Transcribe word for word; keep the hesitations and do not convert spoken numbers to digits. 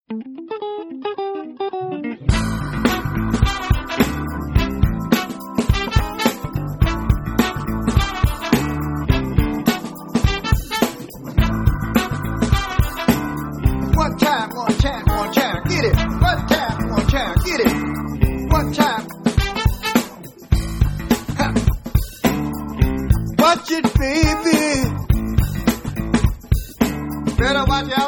One time, one time, one time, get it. One time, one time, get it. One time. Ha. Watch it, baby. Better watch out.